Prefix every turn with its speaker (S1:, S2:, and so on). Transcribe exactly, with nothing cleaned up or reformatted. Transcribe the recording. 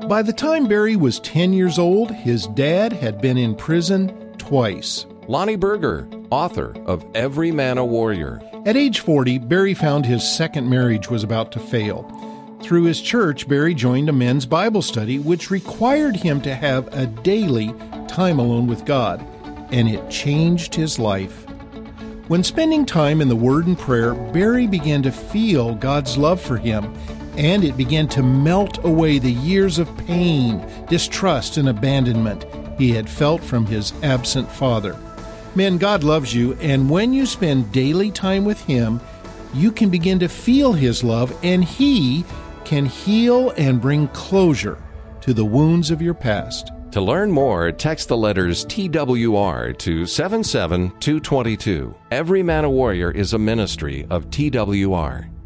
S1: By the time Barry was ten years old, his dad had been in prison twice.
S2: Lonnie Berger, author of Every Man a Warrior.
S1: At age forty, Barry found his second marriage was about to fail. Through his church, Barry joined a men's Bible study, which required him to have a daily time alone with God, and it changed his life. When spending time in the Word and prayer, Barry began to feel God's love for him, and it began to melt away the years of pain, distrust, and abandonment he had felt from his absent father. Men, God loves you, and when you spend daily time with Him, you can begin to feel His love, and He can heal and bring closure to the wounds of your past.
S2: To learn more, text the letters T W R to seven seven two two two. Every Man a Warrior is a ministry of T W R.